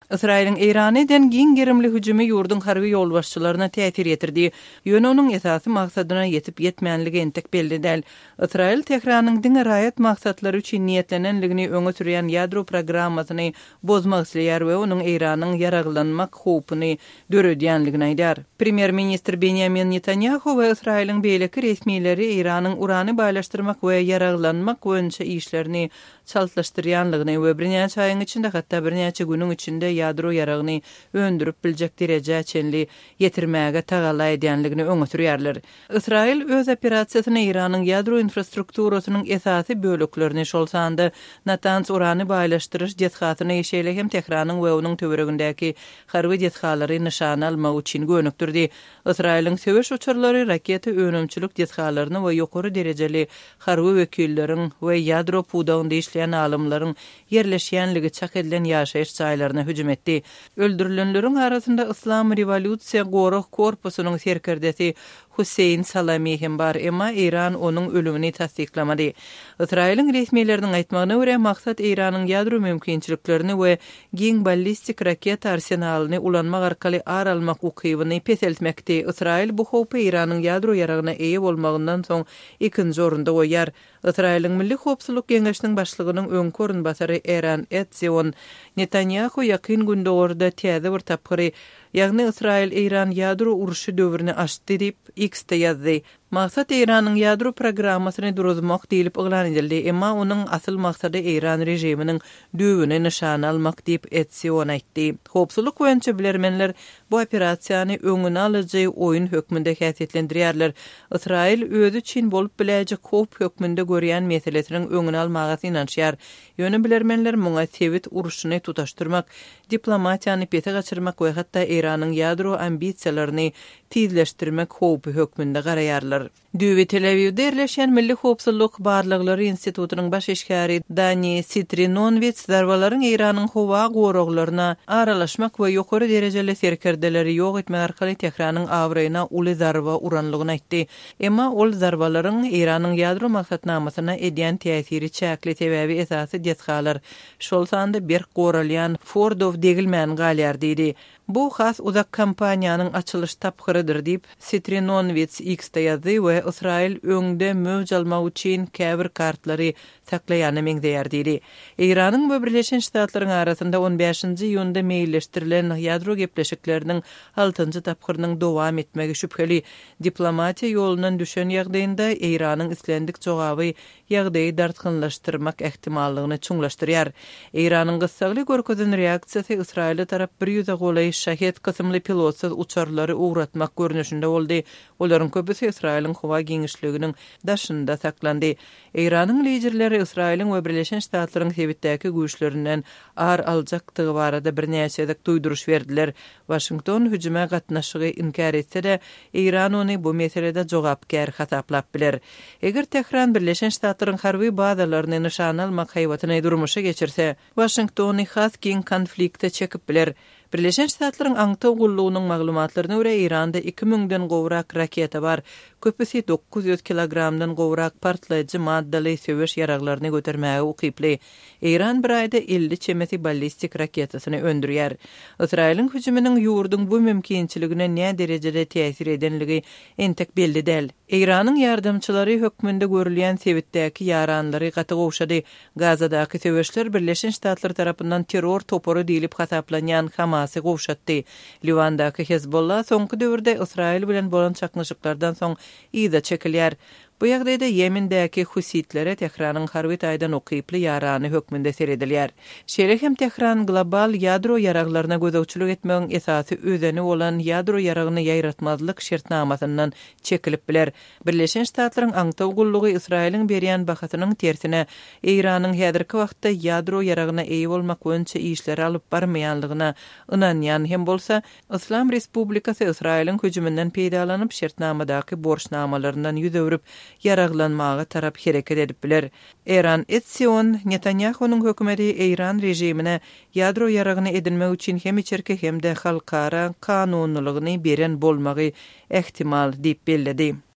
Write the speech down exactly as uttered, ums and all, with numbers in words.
Israil'in İran'dan giň girimli hüjümi ýurdun harby ýolbaşçylaryna täsir etirdi. Ýöne onuň esasy maksadyna ýetip ýetmänligi entek belli däl. Israil Tehranyň diňe raýat maksatlary üçin niýetlenenligini öňe sürýän ýadro programmasyny bozmak isleýär we onuň İranyň yaraglanmak howpuny döredýänligini aýdar. Premier ministr Benjamin Netanyahu we Israil'in beýleki resmiýetleri İranyň urany baýlaşdyrmak we yaraglanmak boýunça işlerini çaltlaşdyrýanlygyny we birnäçe aýyň içinde hatda birnäçe günüň içinde ýadro yaragyny öndürüp biljek derejä çenli ýetirmäge tagalla edýänligini öňe sürýärler. Israil öz operasiýasyny İranyň ýadro infrastrukturasynyň esasy böleklerini şolsandy Natanz urany baýlaşdyryş jethatyny işeýle hem Tehranyň we onuň töweregindäki harby jethalary nişan almak üçin gönükdirdi. Israil'in söwüş uçurlary raketa önümçülük jethalarını we ýokary derejeli harby wekilleriň we ýadro pudagynda işleýän alymlaryň yerleşýänligi çak edilen ýaşaýyş çaýlaryna hüjüm etdi. Öldürilenleriň arasynda Islam Revolýusiýa Goruk korpusynyň serkerdesi Hüseyin Salami hem bar, emma İran onuň ölümini tasdiklamady. Israil'in resmiýetleriniň aýtmagyna görä maksat İranyň ýadro mümkinçiliklerini we giň ballistik raket arsenalyny ulanmak arkaly ar almak ukybyny peseltmekdi. Israil bu howpy İranyň ýadro yaragyna eýe bolmagyndan soň ikinji orunda goýar. Israil'in Milli Howpsuzlyk Geňeşiniň başlygynyň öňkü orunbasary Eran Etzion Netanyahu ýakyn günde orada täze bir tapgyry, ýagny Israil İran ýadro uruşy döwrüni açdy diýip X'te ýazdy. Maksat İranyň ýadro programmasyny duruzmak diýilip oglan edildi, emma onuň asyl maksady İran rejiminiň döwrüni nişan almak diýip Etzion aýtdy. Howpsuzlyk boýunça bilermenler bu operasiýany öňüne alyjy oýun hökmünde häsiýetlendirýärler. Israil özü üçin bolup biläjek howp hökmünde görýän meselesiniň öňüne almaga inançýar. Ýöne bilermenler muňa sewit uruşyny tutaşdyrmak, diplomatiýany pete gaçyrmak we hatda İranyň ýadro ambisiýalaryny tizleşdirmek howpy hökmünde garaýarlar. Düwi Tel Aviv'de yerleşen Milli Howpsuzlyk Barlyklary Institutynyň baş eşkäri Dani Sitrinovits zarwalaryň İranyň howa goruglaryna aralaşmak we ýokary derejeli serkerdeleri ýok etmek arkaly Tehranyň awraýyna uly zarwa uranlygyny aýtdy. Emma ol zarwalaryň İranyň ýadro maksatnamasyna edýän täsiri çäkli sebäbi esasy jethalar. Şol sanda bir goralýan Fordov degilmän galýar diýdi. Bu has uzak kampaniýanyň açylyş tapgyrydyr diýip Sitrinovits X'te ýazdy we Israil öňde möwj almak üçin käbir kartlary saklaýany meňzeýär diýdi. İranyň we Birleşen Ştatlaryň arasynda on beşinji ýylda meýilleşdirilen ýadro gepleşikleriniň altynjy tapgyrynyň dowam etmegi şüpheli. Diplomatiýa ýolundan düşen ýagdaýynda İranyň islendik jogaby ýagdaýy dartgynlaşdyrmak ähtimallygyny çuňlaşdyrýar. İranyň gysgaly görkezden reaksiýasy Israil tarap bir ýüze golay şahit kısımlı pilotsuz uçarları uğratmak görünüşünde oldu. Olaryň köpüsi İsrail'in howa giňişliginiň daşynda saklandy. İranyň liderleri İsrail'in we Birleşen Ştatlaryň sebitdäki güýçlerinden ar aljakdygy barada birnäçe duýduruş berdiler. Washington hüjüme gatnaşygy inkar etse-de, İran ony bu meselede jogapkär hasaplap biler. Eger Tehran Birleşen Ştatlaryň harby bazalaryny nişan almak haýwatyny durmuşa geçirse, Washingtony has giň konflikte çekip biler. Birleşen Ştatlaryň aňtaw gullugynyň maglumatlaryna görä İranda iki miňden gowrak raketa bar. Köpüsi dokuz ýüz kilogramdan gowrak partlaýjy maddali söwüş ýaraglaryny götermäge ukyply. İran bir aýda elli çemeti ballistik raketasyny öndürýär. Israil'in hüjüminiň ýurdun bu mümkinçiligine näme derejede täsir edenligi entek belli däl. İranyň ýardamçylary hökmünde görülýän sebitdäki ýaranlary gaty gowşady. Gazadaky söwüşler Birleşen Ştatlar tarapyndan terror toporu diýilip hasaplanýan Hamasy gowşatdy. Liwandaky Hezbollah soňky döwürde Israil bilen bolan çaknyşyklardan soň ýa-da çekilýär. Bu ýagdaýda Ýemendäki Husitlere Tehranyň harby taýdan okyply ýarany hökmünde seredilýär. Şeýle hem Tehran global ýadro ýaraglaryna gözegçilik etmegiň esasy özeni bolan ýadro ýaragyny ýaýratmazlyk şertnamasynyň çekilip biler. Birleşen Ştatlaryň aňtaw gullugy Israil'iň berýän bahasynyň tersine İranyň häzirki wagtda ýadro ýaragyna eýe bolmak boýunça işleri alyp barmaýanlygyna ynanýan hem bolsa, Islam Respublikasy Israil'iň hüjümünden peýdalanyp şertnamadaky borçnamalaryndan ýüz öwrüp yaraglanmaga tarap hereket edip biler. Eran Etzion Netanyahu'nun hökümeti İran rejimine ýadro yaragyny edinmek üçin hem içerke hem de halkara kanunlygyny beren bolmagy ehtimal diýip belledi.